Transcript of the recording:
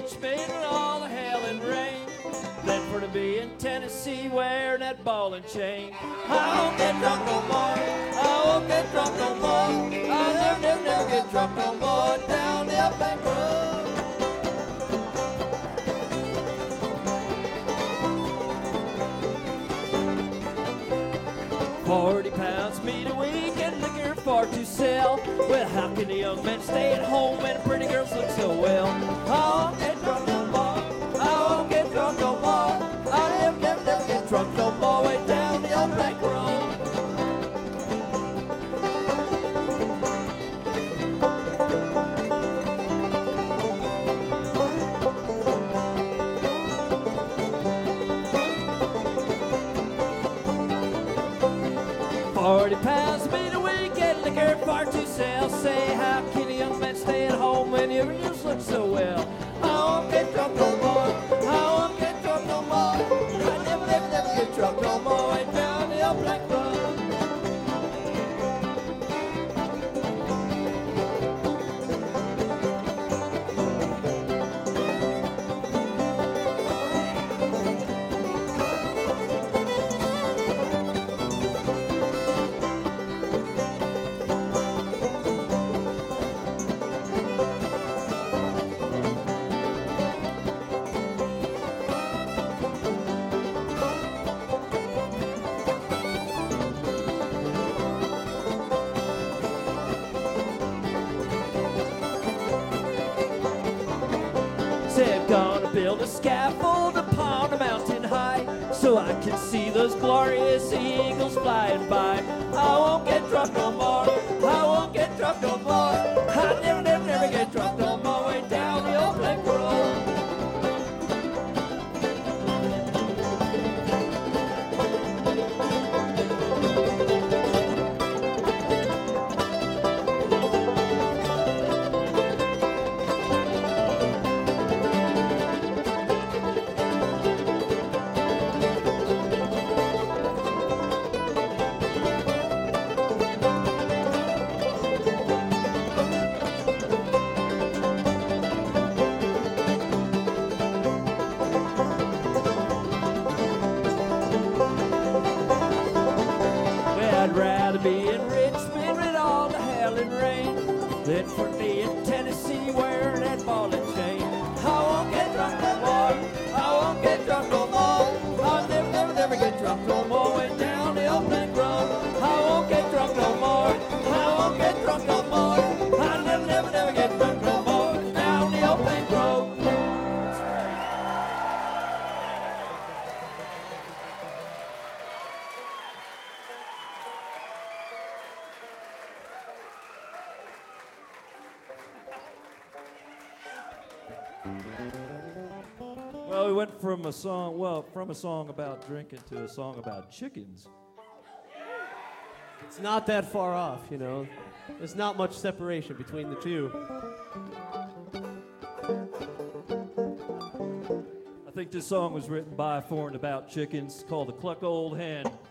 reach me in all the hail and rain. Then for to be in Tennessee wearing that ball and chain. I won't get drunk no more. I won't get drunk no more. I'll never get drunk no more down the Upland Road. 40 pounds meat a week and liquor for to sell. Well, how can a young man stay at home when pretty girls look so well? I won't get drunk no more. I won't get drunk no more. I'll never get drunk no more way down the old back road. £40 meat a week and liquor for to sell. Say, how can a young man stay at home when your ears look so well? I won't get drunk no more. I won't get drunk no more. I never get drunk no more way down the old Black Road. I'm gonna build a scaffold upon a mountain high, so I can see those glorious eagles flying by. I won't get drunk no more. I won't get drunk no more. I never get drunk no more way down the old Black Road. Be in Richmond with all the hail and rain, then for me in Tennessee wearing that ball and chain. I won't get drunk no more. I won't get drunk no more. I'll never get drunk no more way down the old Black Road. I won't get drunk no more. I won't get drunk no more. I'll never get drunk no more down the old Black Road. Well, we went from a song about drinking to a song about chickens. It's not that far off, you know. There's not much separation between the two. I think this song was written by, for, and about chickens, called The Cluck Old Hen.